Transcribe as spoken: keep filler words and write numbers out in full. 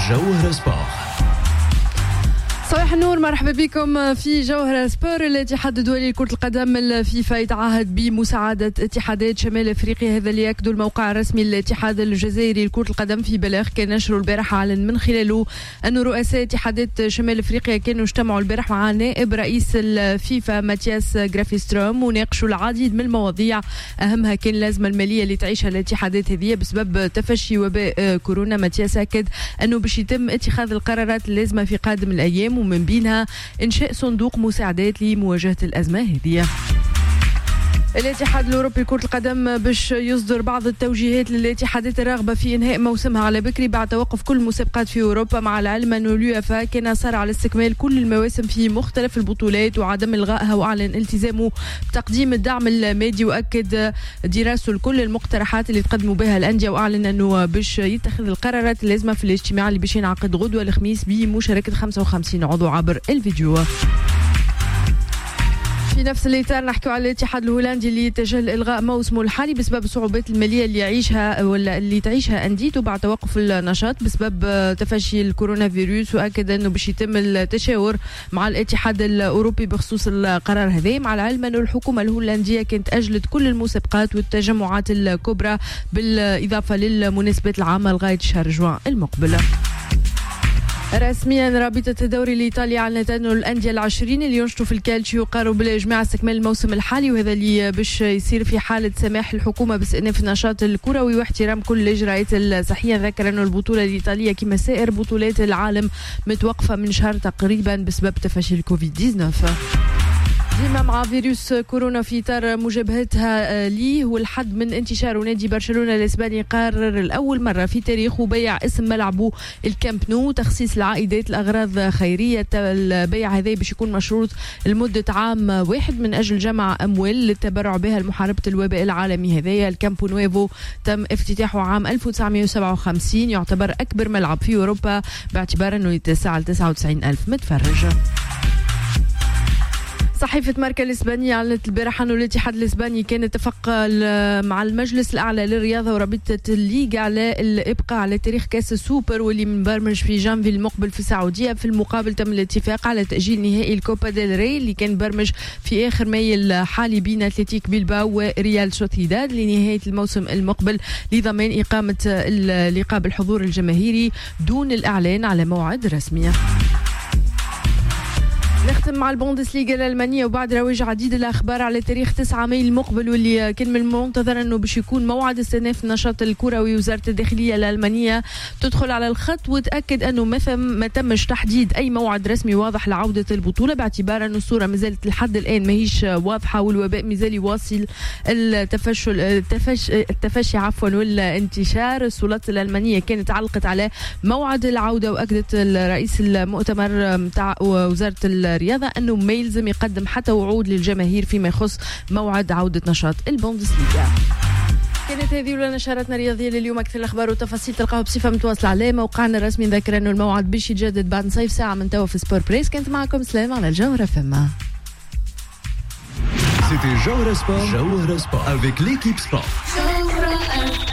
جوهرة سبور. صباح النور، مرحبا بكم في جوهرة سبور. الاتحاد الدولي لكرة القدم الفيفا يتعهد بمساعدة اتحادات شمال افريقيا، هذا اللي يأكد الموقع الرسمي للاتحاد الجزائري لكرة القدم في بلاغ كان نشره البارح، اعلن من خلاله أن رؤساء اتحادات شمال افريقيا كانوا اجتمعوا البارح مع نائب رئيس الفيفا ماتياس غرافيستروم وناقشوا العديد من المواضيع، اهمها كان الازمة المالية اللي تعيشها الاتحادات هذه بسبب تفشي وباء كورونا. ماتياس أكد انه باش يتم اتخاذ القرارات اللازمة في قادم الايام، ومن بينها إنشاء صندوق مساعدات لمواجهة الأزمة هذه. الاتحاد الأوروبي لكرة القدم باش يصدر بعض التوجيهات للاتحادات الراغبة في إنهاء موسمها على بكري بعد توقف كل المسابقات في أوروبا، مع العلم أن اليوفا كان صار على استكمال كل المواسم في مختلف البطولات وعدم إلغائها، وأعلن التزامه بتقديم الدعم المادي وأكد دراسته لكل المقترحات اللي تقدموا بها الأندية، وأعلن أنه باش يتخذ القرارات اللازمة في الاجتماع اللي باش ينعقد غدوة الخميس بمشاركة خمسة وخمسين عضو عبر الفيديو. في نفس الإطار نحكي على الاتحاد الهولندي اللي اتجه لإلغاء موسمه الحالي بسبب الصعوبات المالية اللي يعيشها ولا اللي تعيشها أنديته بعد توقف النشاط بسبب تفشي الكورونا فيروس، وأكد أنه باش يتم التشاور مع الاتحاد الأوروبي بخصوص القرار هذا، مع العلم أنه الحكومة الهولندية كانت أجلت كل المسابقات والتجمعات الكبرى بالإضافة للمناسبات العامة لغاية شهر جوان المقبل. رسميا رابطة الدوري الإيطالي أعلنت أنه الأندية العشرين اللي ينشطوا في الكالتشيو قرروا بالإجماع استكمال الموسم الحالي، وهذا اللي باش يصير في حالة سماح الحكومة باستئناف النشاط الكروي واحترام كل الإجراءات الصحية. ذكر أنه البطولة الإيطالية كما سائر بطولات العالم متوقفة من شهر تقريبا بسبب تفشي الكوفيد تسعة عشر. ديما مع فيروس كورونا في إطار مجابهتها ليه والحد من انتشاره، نادي برشلونة الإسباني قرر الأول مرة في تاريخه بيع اسم ملعبه الكامب نو وتخصيص العائدات لأغراض خيرية. البيع هذا باش يكون مشروط لمدة عام واحد من أجل جمع أموال للتبرع بها لمحاربة الوباء العالمي. هذا الكامبو نويفو تم افتتاحه عام ألف وتسعمائة وسبعة وخمسين، يعتبر أكبر ملعب في أوروبا باعتبار أنه يتسع ل تسعة وتسعين ألف متفرج. صحيفة ماركا الإسبانية أعلنت البارحة أنه الاتحاد الإسباني كان اتفق مع المجلس الأعلى للرياضة ورابطة الليغا على الإبقاء على تاريخ كأس السوبر واللي منبرمج في جانفي المقبل في السعودية. في المقابل تم الاتفاق على تأجيل نهائي الكوبا ديل ري اللي كان برمج في آخر ماي الحالي بين أتلتيك بيلباو وريال سوسيداد لنهاية الموسم المقبل لضمان إقامة اللقاء بالحضور الجماهيري دون الإعلان على موعد رسمي. نختم مع البوندسليغا الألمانية وبعد رواج عديد الأخبار على تاريخ تسعة ماي المقبل واللي كان من المنتظر أنه باش يكون موعد استئناف النشاط الكروي. وزارة الداخلية الألمانية تدخل على الخط وتأكد أنه ما تمش تحديد أي موعد رسمي واضح لعودة البطولة باعتبار أن الصورة مازالت لحد الآن ماهيش واضحة والوباء مازال يواصل التفشل التفش التفشي عفوا والانتشار. السلطات الألمانية كانت علقت على موعد العودة، وأكدت الرئيس المؤتمر متاع وزارة الرياضة أنه ما يلزم يقدم حتى وعود للجماهير فيما يخص موعد عودة نشاط البوندسليغا. كانت هذه ولا نشرتنا الرياضية لليوم. أكثر الأخبار والتفاصيل تلقاها بصفة متواصلة على موقعنا الرسمي. نذكر أنه الموعد باش يتجدد بعد نصيف ساعة من توا في سبور بريس. كانت معكم سلام على الجوهرة فما. C'était Jawhara Sport, Jawhara Sport avec l'équipe sport.